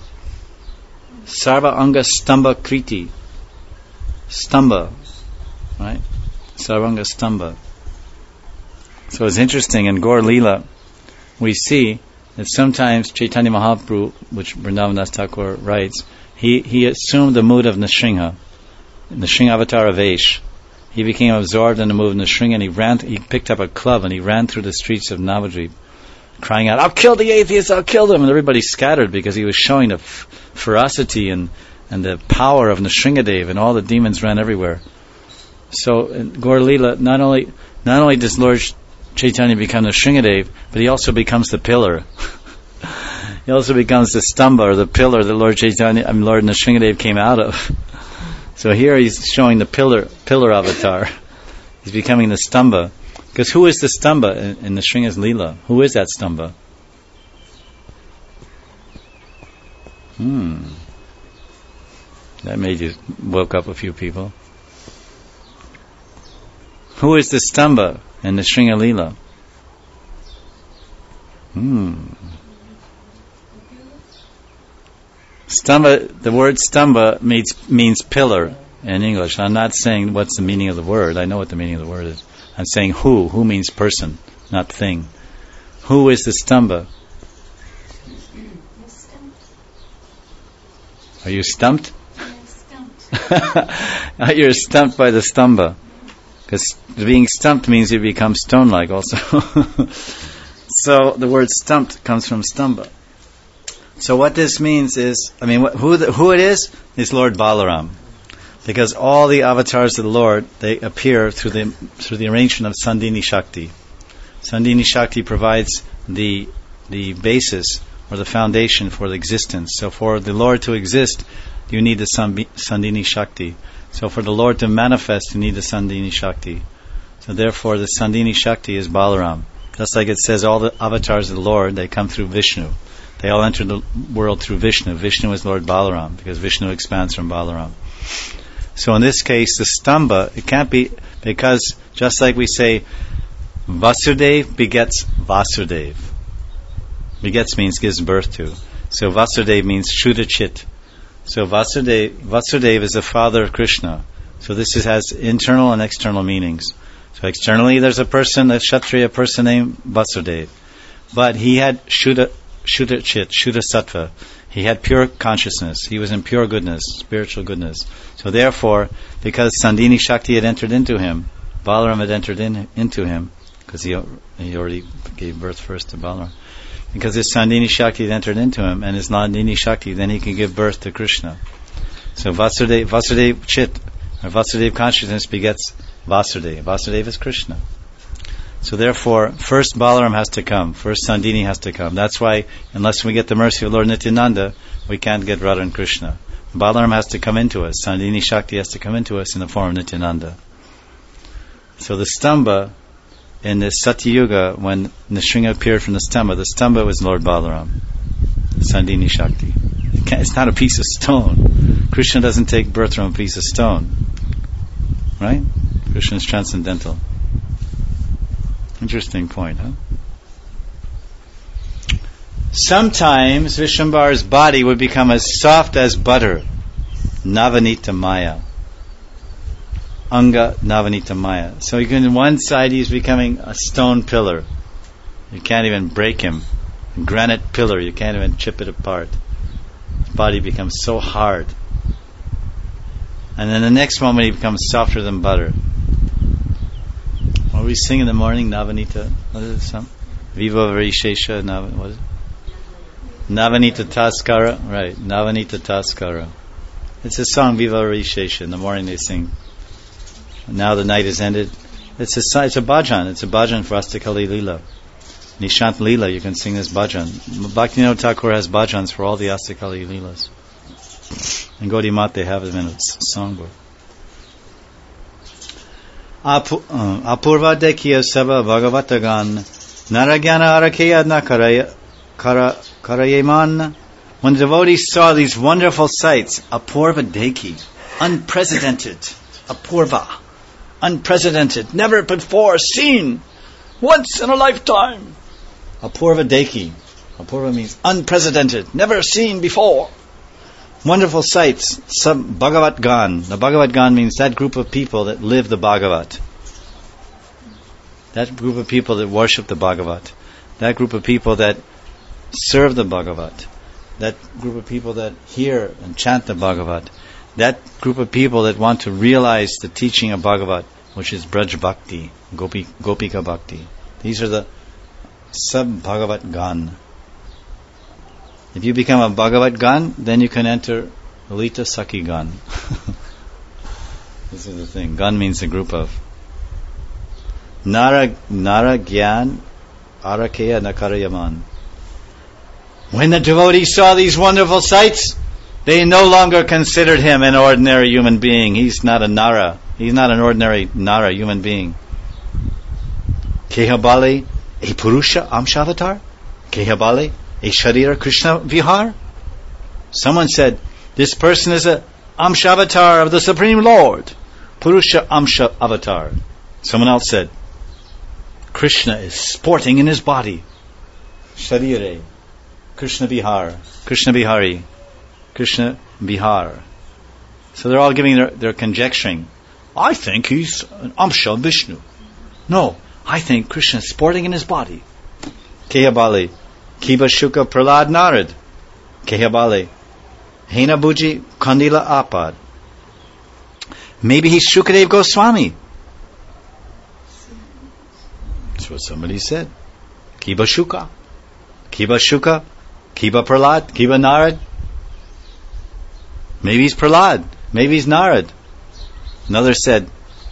Sarva anga stamba kriti. Stamba. Right? Sarvanga stamba. So it's interesting, in Gaur Leela we see that sometimes Chaitanya Mahaprabhu, which Vrindavan Das Thakur writes, he, he assumed the mood of Nrsimha, Nrsimha avatar of Vesh. He became absorbed in the mood of Nrsimha, and he ran, he picked up a club and he ran through the streets of Navadvip, crying out, I'll kill the atheists, I'll kill them! And everybody scattered because he was showing the f- ferocity and, and the power of Nrsimhadev, and all the demons ran everywhere. So in Gaur Leela, not only, not only does Lord Chaitanya become Nrsimhadev, but he also becomes the pillar. He also becomes the stamba, or the pillar that Lord Chaitanya, I mean Lord Nrsimhadev came out of. So here he's showing the pillar, pillar avatar. He's becoming the stamba. Because who is the stamba in, in Nrsimha's Leela? Who is that stamba? Hmm. That made you woke up a few people. Who is the stamba in Nrsimha Leela? Hmm. Stamba, the word stamba means means pillar in English. I'm not saying what's the meaning of the word. I know what the meaning of the word is. I'm saying who. Who means person, not thing. Who is the stamba? Are you stumped? I'm stumped. You're stumped by the stamba. Because being stumped means you become stone-like also. So the word stumped comes from stamba. So what this means is, I mean, who the, who it is is Lord Balaram, because all the avatars of the Lord, they appear through the through the arrangement of Sandini Shakti. Sandini Shakti provides the the basis or the foundation for the existence. So for the Lord to exist, you need the Sandini Shakti. So for the Lord to manifest, you need the Sandini Shakti. So therefore, the Sandini Shakti is Balaram. Just like it says, all the avatars of the Lord, they come through Vishnu. They all enter the world through Vishnu. Vishnu is Lord Balaram, because Vishnu expands from Balaram. So in this case, the stamba, it can't be, because just like we say, Vasudev begets Vasudev. Begets means gives birth to. So Vasudev means Shuddhachit. So Vasudev, Vasudev is the father of Krishna. So this is, has internal and external meanings. So externally there's a person, a Kshatriya person named Vasudev. But he had Shuddha, Shuddhachit, Shuddha Sattva. He had pure consciousness. He was in pure goodness, spiritual goodness. So therefore, because Sandini Shakti had entered into him, Balaram had entered in, into him, because he, he already gave birth first to Balaram. Because his Sandini Shakti had entered into him, and his Nandini Shakti, then he can give birth to Krishna. So Vasudev, Vasudev Chit, or Vasudev consciousness begets Vasudev. Vasudev is Krishna. So therefore, first Balaram has to come. First Sandini has to come. That's why, unless we get the mercy of Lord Nityananda, we can't get Radha and Krishna. Balaram has to come into us. Sandini Shakti has to come into us in the form of Nityananda. So the stamba, in the Satyuga, when Nrsimha appeared from the stamba, the stamba was Lord Balaram, Sandini Shakti. It it's not a piece of stone. Krishna doesn't take birth from a piece of stone. Right? Krishna is transcendental. Interesting point, huh? Sometimes Vishwambara's body would become as soft as butter. Navanita Maya. Anga Navanita Maya. So you can, on one side he's becoming a stone pillar. You can't even break him. A granite pillar, you can't even chip it apart. His body becomes so hard. And then the next moment he becomes softer than butter. What we sing in the morning, Navanita, what is it, some? Viva Varishesha, Nav, what is it? Navanita Taskara, right, Navanita Taskara. It's a song, Viva Varishesha, in the morning they sing. Now the night is ended. It's a, it's a bhajan, it's a bhajan for Astakali Leela. Nishant Leela, you can sing this bhajan. Bhaktivinoda Thakur has bhajans for all the Astakali Leelas. And Gaudiya Mat, they have them in a songbook. Apurva Dekhiya Sava Bhagavatagan Naragyana Arakeya Nakaraya Karayeman. When the devotees saw these wonderful sights, Apurva Dekhi, unprecedented, Apurva, unprecedented, never before seen, once in a lifetime. Apurva Dekhi, Apurva means unprecedented, never seen before. Wonderful sights. Some Bhagavat Gan. The Bhagavat Gan means that group of people that live the Bhagavat. That group of people that worship the Bhagavat. That group of people that serve the Bhagavat. That group of people that hear and chant the Bhagavat. That group of people that want to realize the teaching of Bhagavat, which is Braj Bhakti, Gopi, Gopika Bhakti. These are the Sab Bhagavat Gan. If you become a Bhagavat Gan, then you can enter Lalita Sakhi Gan. This is the thing. Gan means a group of. Nara, Nara Gyan Arakeya Nakarayaman. When the devotees saw these wonderful sights, they no longer considered him an ordinary human being. He's not a Nara. He's not an ordinary Nara human being. Kehabali, a Purusha Amshavatar? Kehabali, a Sharira Krishna Vihar? Someone said, this person is a Amshavatar of the Supreme Lord. Purusha Amsha Avatar. Someone else said, Krishna is sporting in his body. Sharire. Krishna Vihar. Krishna Vihari. Krishna Vihar. So they're all giving their, their conjecturing. I think he's an Amsha Vishnu. No, I think Krishna is sporting in his body. Kehabali. Kiba Shuka Pralad Narad. Kehabali. Hena Buji Kandila Apad. Maybe he's Shukadev Goswami. That's what somebody said. Kiba Shuka. Kiba Shuka. Kiba Prahlad. Kiba Narad. Maybe he's Prahlad. Maybe he's Narad. Another said,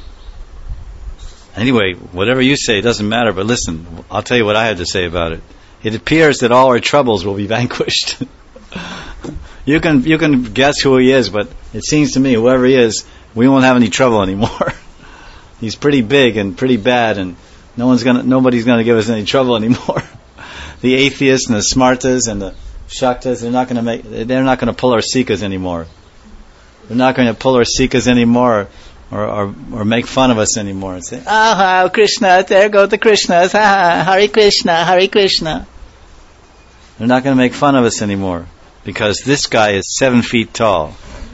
anyway, whatever you say, it doesn't matter, but listen, I'll tell you what I had to say about it. It appears that all our troubles will be vanquished. you can you can guess who he is, but it seems to me, whoever he is, we won't have any trouble anymore. He's pretty big and pretty bad, and no one's gonna nobody's gonna give us any trouble anymore. The atheists and the smartas and the shaktas, they're not gonna make they're not gonna pull our sikas anymore. They're not going to pull our sikas anymore, or, or or make fun of us anymore and say, "Ah, oh, Krishna, there go the Krishnas, ah, Hare Krishna, Hare Krishna." They're not going to make fun of us anymore because this guy is seven feet tall.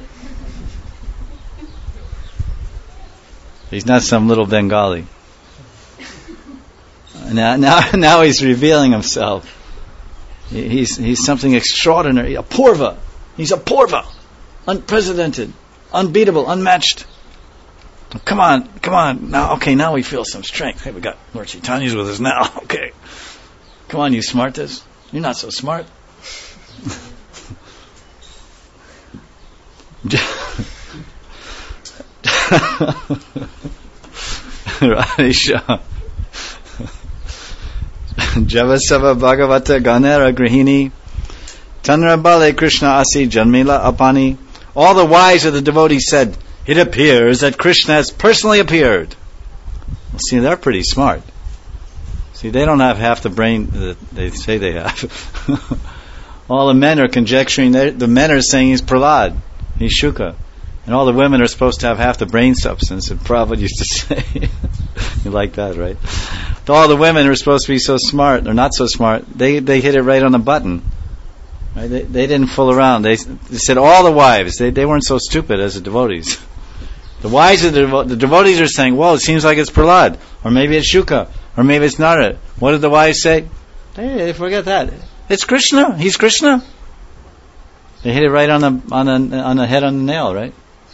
He's not some little Bengali. Now, now, now he's revealing himself. He's he's something extraordinary. A Purva. He's a Purva. Unprecedented, unbeatable, unmatched. Come on, come on. Now, okay, now we feel some strength. Hey, we got Lord Chaitanya's with us now. Okay. Come on, you smartas. You're not so smart. Radhisha. Javasava Bhagavata Ganera Grihini Tanra Bale Krishna Asi Janmila Apani. All the wise of the devotees said, it appears that Krishna has personally appeared. Well, see, they're pretty smart. See, they don't have half the brain that they say they have. All the men are conjecturing, the men are saying he's Prahlad, he's Shuka. And all the women are supposed to have half the brain substance that Prabhupada used to say. You like that, right? All the women are supposed to be so smart, they're not so smart. They they hit it right on the button. Right? They, they didn't fool around. They, they said all the wives. They, they weren't so stupid as the devotees. The wives of the, devo- the devotees are saying, well, it seems like it's Prahlad, or maybe it's Shuka, or maybe it's Narad. What did the wives say? Hey, forget that. It's Krishna. He's Krishna. They hit it right on the on the on the head on the nail, right?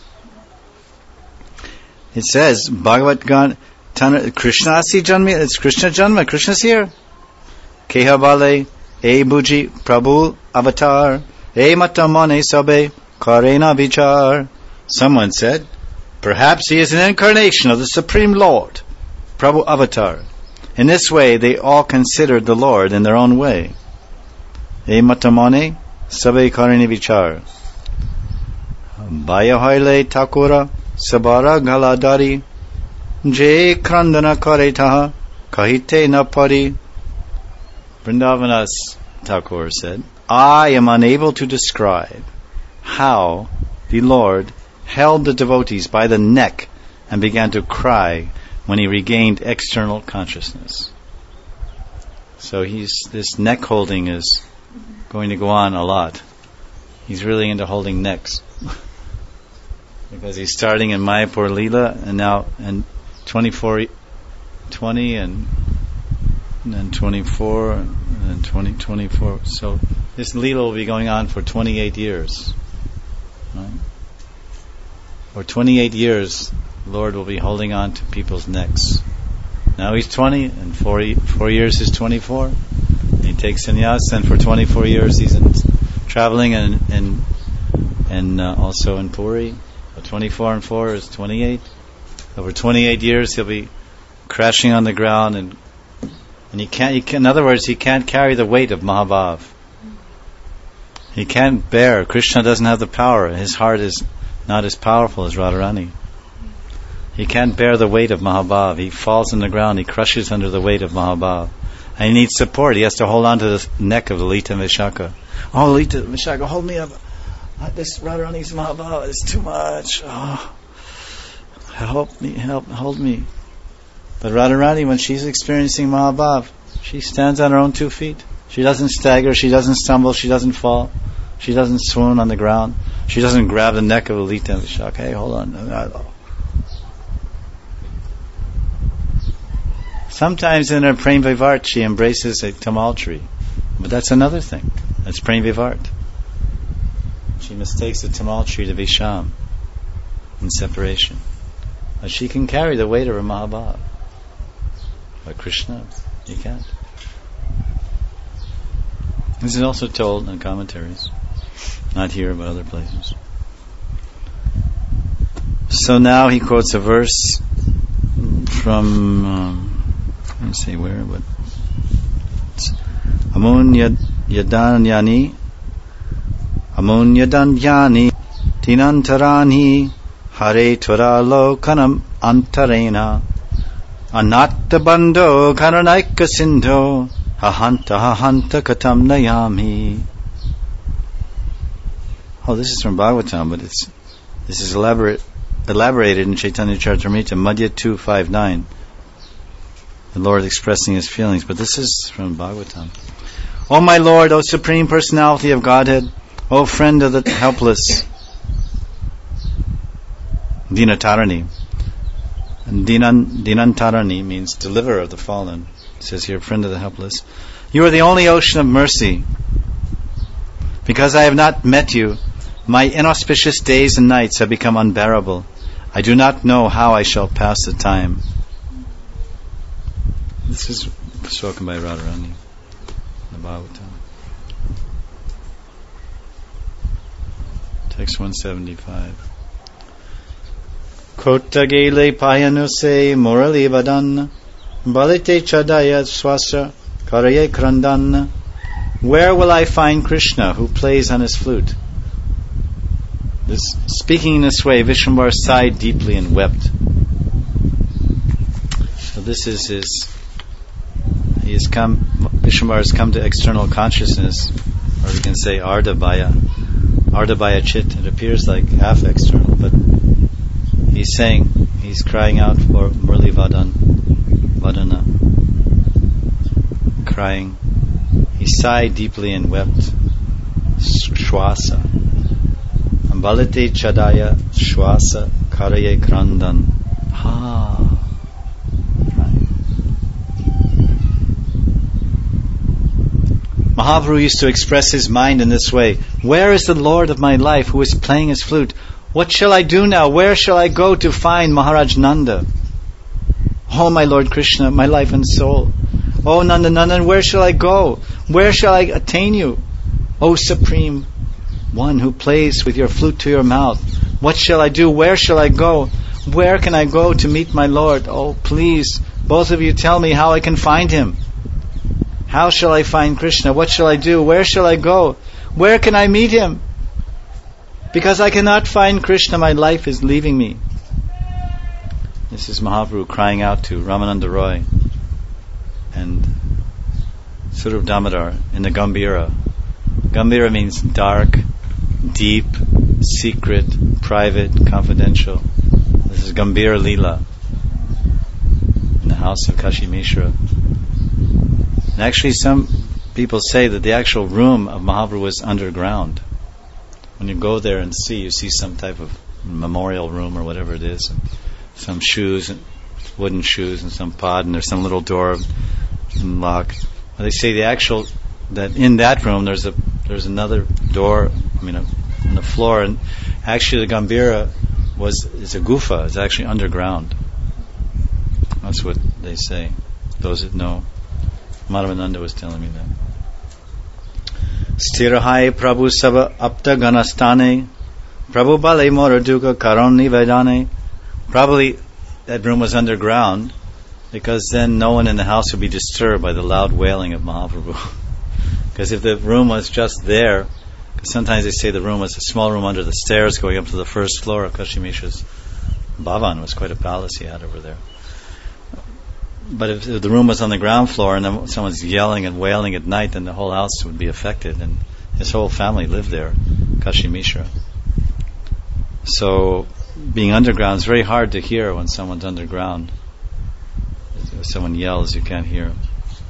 It says Bhagavat Gan Krishna Asi Janma. It's Krishna Janma. Krishna's here. Kehavale. E Buji Prabhu Avatar, E Matamane Sabe, Karena Vichar. Someone said, perhaps he is an incarnation of the Supreme Lord, Prabhu Avatar. In this way, they all considered the Lord in their own way. E Matamane Sabe Karena Vichar. Bayahaile Takura, Sabara Galadari, Je Krandana Karetaha, Kahite Napari. Vrindavanas Thakur said, I am unable to describe how the Lord held the devotees by the neck and began to cry when he regained external consciousness. So he's this neck holding is going to go on a lot. He's really into holding necks. Because he's starting in Mayapur Leela and now in twenty-four, twenty and and then twenty-four, and then twenty, twenty-four. So this Leela will be going on for twenty-eight years. Right? For twenty-eight years, the Lord will be holding on to people's necks. Now he's twenty, and four, four years is twenty-four. And he takes sannyas, and for twenty-four years he's in, traveling and and, and uh, also in Puri. So twenty-four and four is twenty-eight. Over twenty-eight years he'll be crashing on the ground and And he can't, he can, in other words, he can't carry the weight of Mahabhav. He can't bear. Krishna doesn't have the power. His heart is not as powerful as Radharani. He can't bear the weight of Mahabhav. He falls on the ground. He crushes under the weight of Mahabhav. And he needs support. He has to hold on to the neck of Lalita and Vishaka. Oh, Lalita and Vishaka, hold me up. This Radharani's Mahabhav is too much. Oh, help me, help, hold me. But Radharani, when she's experiencing Mahabhav, she stands on her own two feet. She doesn't stagger, she doesn't stumble, she doesn't fall, she doesn't swoon on the ground, she doesn't grab the neck of Lalita and Vishaka. Hey, hold on. Sometimes in her Prem Vivart, she embraces a tamal tree. But that's another thing. That's Prem Vivart. She mistakes the tamal tree to be Sham in separation. But she can carry the weight of her Mahabhav. But Krishna, he can't. This is also told in commentaries. Not here, but other places. So now he quotes a verse from, um, let me see where, but Amun Yadanyani Amun Yadanyani Tinantarani Hare Tura Lokanam Antarena Anatta Bando Karanaika Sindho Hahanta Hahanta Katam Nayami. Oh, this is from Bhagavatam, but it's this is elaborate elaborated in Chaitanya Charitamrita, Madhya two fifty-nine. The Lord expressing His feelings, but this is from Bhagavatam. O my Lord, O Supreme Personality of Godhead, O friend of the helpless, Dinatarani. And Dinan, Dinantarani means deliverer of the fallen. It says here, friend of the helpless. You are the only ocean of mercy. Because I have not met you, my inauspicious days and nights have become unbearable. I do not know how I shall pass the time. This is spoken by Radharani in the Bhagavatam. Text one seventy-five. Kotagele payanuse morali vadan balite chadaya swasa karaye krandan. Where will I find Krishna who plays on his flute? This, speaking in this way, Vishwambara sighed deeply and wept. So this is his. He has come. Vishwambara has come to external consciousness, or we can say Ardhabhaya, Ardhabhaya Chit. It appears like half external, but he's saying, he's crying out for Murli Vadan, Vadana, crying. He sighed deeply and wept. Shwasa. Ambalite chadaya shwasa karaye krandan. Ha. Right. Mahaprabhu used to express his mind in this way. Where is the Lord of my life who is playing his flute? What shall I do now? Where shall I go to find Maharaj Nanda? Oh, my Lord Krishna, my life and soul. Oh, Nanda Nandan, where shall I go? Where shall I attain you? O Supreme One who plays with your flute to your mouth, what shall I do? Where shall I go? Where can I go to meet my Lord? Oh, please, both of you tell me how I can find Him. How shall I find Krishna? What shall I do? Where shall I go? Where can I meet Him? Because I cannot find Krishna, my life is leaving me. This is Mahaprabhu crying out to Ramananda Roy and Swarup Damodar in the Gambhira. Gambhira means dark, deep, secret, private, confidential. This is Gambhira Leela in the house of Kashi Mishra. And actually some people say that the actual room of Mahaprabhu was underground. When you go there and see, you see some type of memorial room or whatever it is, and some shoes, and wooden shoes, and some pod, and there's some little door and lock. Well, they say the actual that in that room there's a there's another door. I mean, a, on the floor, and actually the Gambhira was is a gufa. It's actually underground. That's what they say. Those that know. Madhavananda was telling me that. Stirahai Prabhu Sava Apta Ganastane Prabhu Bale Moraduka Karoni Vedane. Probably that room was underground because then no one in the house would be disturbed by the loud wailing of Mahaprabhu. Because if the room was just there, because sometimes they say the room was a small room under the stairs going up to the first floor of Kashi Mishra's Bhavan. It was quite a palace he had over there. But if the room was on the ground floor and then someone's yelling and wailing at night, then the whole house would be affected. And his whole family lived there, Kashi Mishra. So being underground is very hard to hear when someone's underground. If someone yells, you can't hear him.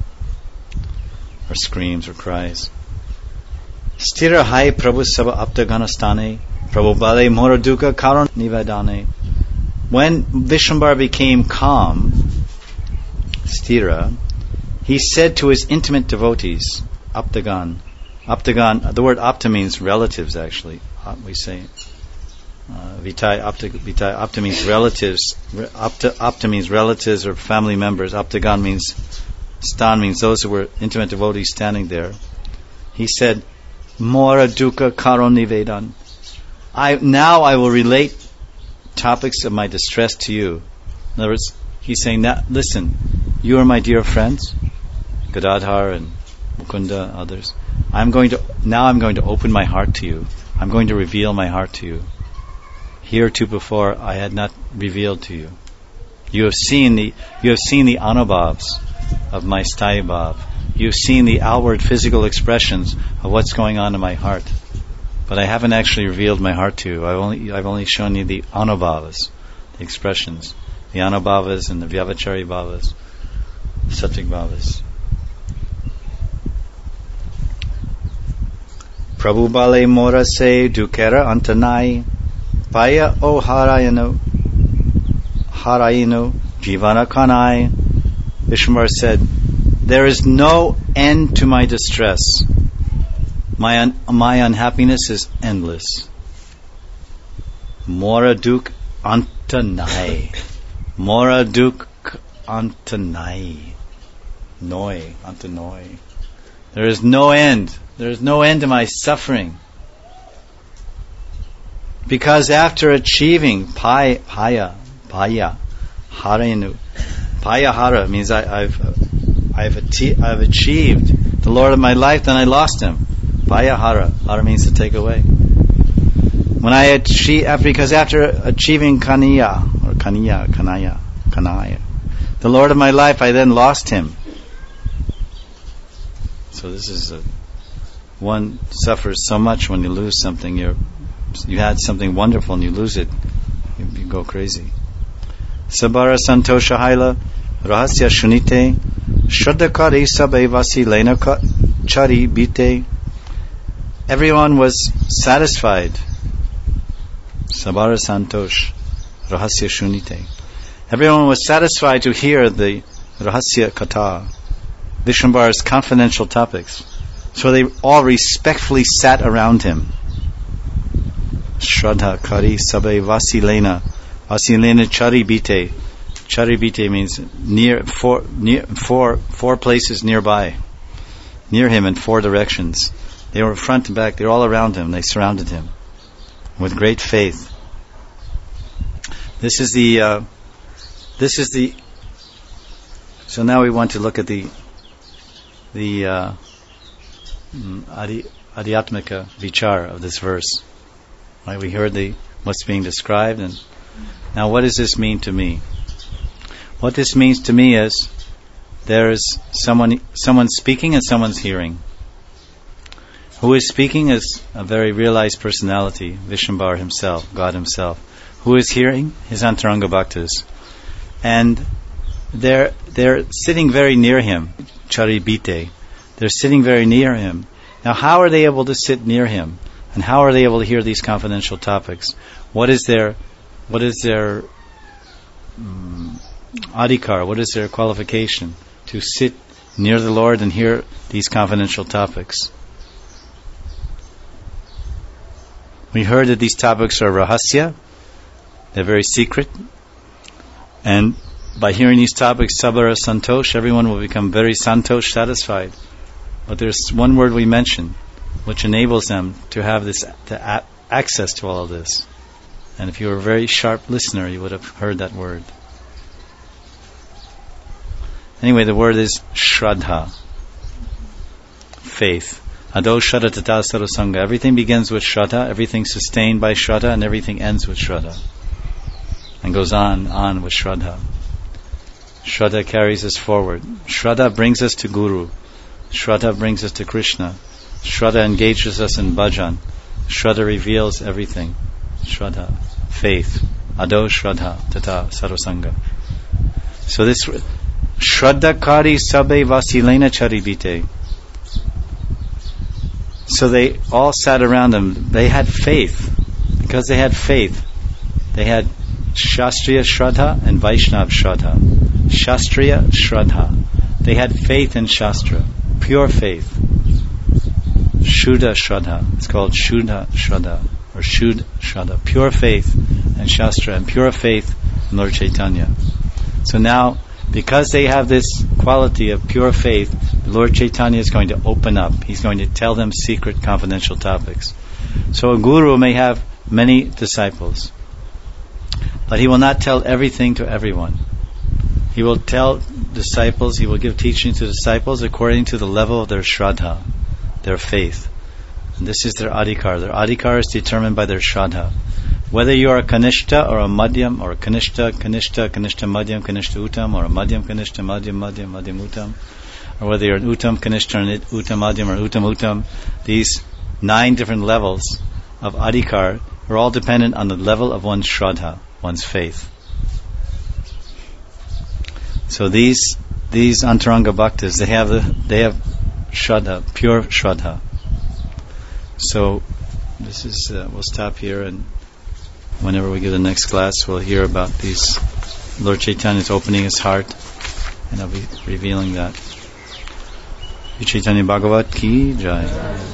Or screams or cries. Stira hai Prabhu Sava Apta Ganastane Prabhu Bale Moraduka Karan Nivadane. When Vishwambara became calm, Stira, he said to his intimate devotees, Aptagan. Aptagan, the word apta means relatives actually. We say Uh, Vitai Apta, Vitai Apta means relatives. Apta, Apta means relatives or family members. Aptagan means stan means those who were intimate devotees standing there. He said, Mora dukkha karon nivedan. I now I will relate topics of my distress to you. In other words, he's saying, now, listen, you are my dear friends, Gadadhar and Mukunda, others. I'm going to now I'm going to open my heart to you. I'm going to reveal my heart to you. Hereto before I had not revealed to you. You have seen the you have seen the anubhavs of my sthayi bhav. You've seen the outward physical expressions of what's going on in my heart. But I haven't actually revealed my heart to you. I've only I've only shown you the anubhavas, the expressions. The anubhavas and the vyavachari bhavas, sattvic bhavas. Prabhu bale mora se dukera antanai paya o harayano harayino jivana kanai. Vishwambar said, there is no end to my distress. My un- my unhappiness is endless. Mora duk antanai. Mora duk antanai. Noi, antanoi. There is no end. There is no end to my suffering. Because after achieving pai, paya, paya, harenu, paya hara means I, I've I've, ati- I've achieved the Lord of my life, then I lost Him. Paya hara, hara means to take away. When I achieve, because after achieving kaniya or kaniya, kanaya, kanaya, the Lord of my life, I then lost Him. So this is a, one suffers so much when you lose something. You you had something wonderful and you lose it, you, you go crazy. Sabara santosha haila rahasya shunite shraddhakari sabe vasi lena chari bite. Everyone was satisfied. Sabara santosh rahasya shunite. Everyone was satisfied to hear the rahasya katha, Vishwambar's confidential topics. So they all respectfully sat around him. Shraddha kari sabe vasilena. Vasilena chari bite. Chari bite means near four near four four places nearby. Near him in four directions. They were front and back, they were all around him, they surrounded him with great faith. This is the uh, this is the so now we want to look at the the uh, Adi, Adhyatmika vichar of this verse. Right, we heard the what's being described, and now what does this mean to me? What this means to me is there is someone someone speaking and someone's hearing. Who is speaking is a very realized personality, Vishwambar himself, God himself. Who is hearing? His Antaranga Bhaktas. And they're they're sitting very near him, Charibite. They're sitting very near him. Now, how are they able to sit near him? And how are they able to hear these confidential topics? What is their, what is their um, adhikar? What is their qualification to sit near the Lord and hear these confidential topics? We heard that these topics are rahasya. They're very secret. And by hearing these topics, sabara santosh, everyone will become very santosh, satisfied. But there's one word we mentioned, which enables them to have this to a- access to all of this. And if you were a very sharp listener, you would have heard that word. Anyway, the word is shraddha, faith. Ado shraddha tata sarasanga. Everything begins with shraddha, everything sustained by shraddha, and everything ends with shraddha. And goes on, on with shraddha. Shraddha carries us forward. Shraddha brings us to Guru. Shraddha brings us to Krishna. Shraddha engages us in bhajan. Shraddha reveals everything. Shraddha, faith. Ado shraddha tata sarasanga. So this shraddha kari sabe vasilena charibite. So they all sat around him. They had faith. Because they had faith, they had Shastriya Shraddha and Vaishnav Shraddha. Shastriya Shraddha. They had faith in Shastra. Pure faith. Shuddha Shraddha. It's called Shuddha Shraddha. or Shud Shraddha, pure faith and Shastra, and pure faith in Lord Chaitanya. So now, because they have this quality of pure faith, Lord Chaitanya is going to open up. He's going to tell them secret, confidential topics. So a guru may have many disciples, but he will not tell everything to everyone. He will tell disciples, he will give teaching to disciples according to the level of their shraddha, their faith. And this is their adhikar. Their adhikar is determined by their shraddha. Whether you are a kanishta or a madhyam, or a kanishta, kanishta, kanishta madhyam, kanishta uttam, or a madhyam, kanishta, madhyam, madhyam, madhyam uttam, or whether you're an uttam, kanishta, an uttam madhyam, or uttam uttam, these nine different levels of adhikar are all dependent on the level of one's shraddha, one's faith. So these these antaranga bhaktas, they have the they have shraddha, pure shraddha. So this is uh, we'll stop here, and whenever we get the next class, we'll hear about these. Lord Chaitanya is opening his heart, and I'll be revealing that. Chaitanya Bhagavat Ki Jai.